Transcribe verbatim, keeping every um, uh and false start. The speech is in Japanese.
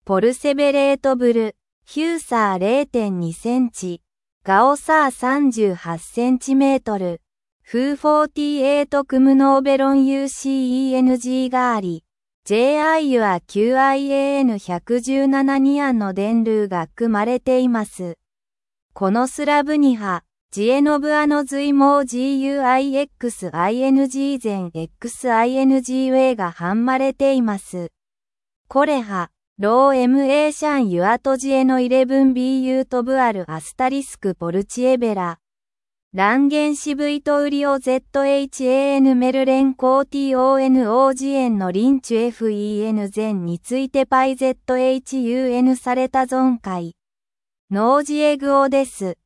ポルセベレートブル、ヒューサー れいてんにセンチ、ガオサーさんじゅうはちセンチメートル、フーフォーティエイトクムノーベロン ユーシーイーエヌジー ガーリ、ジェイアイ ユア キューアイエーエヌひゃくじゅうなな ニアンの電流が組まれています。このスラブには、ジエノブアノ髄網 ジーユーアイエックスアイエヌジー 前 エックスアイエヌジー ウェイがはんまれています。これは、ロー エムエー シャンユアトジエノ イレブンビー ユートブアルアスタリスクポルチエベラ。ランゲンシブイトウリオ ゼットエイチエーエヌ メルレンコーティーオーエヌオー ジエンのリンチュ エフイーエヌ 前についてパイ ゼットエイチユーエヌ されたゾン解。ノージエグオです。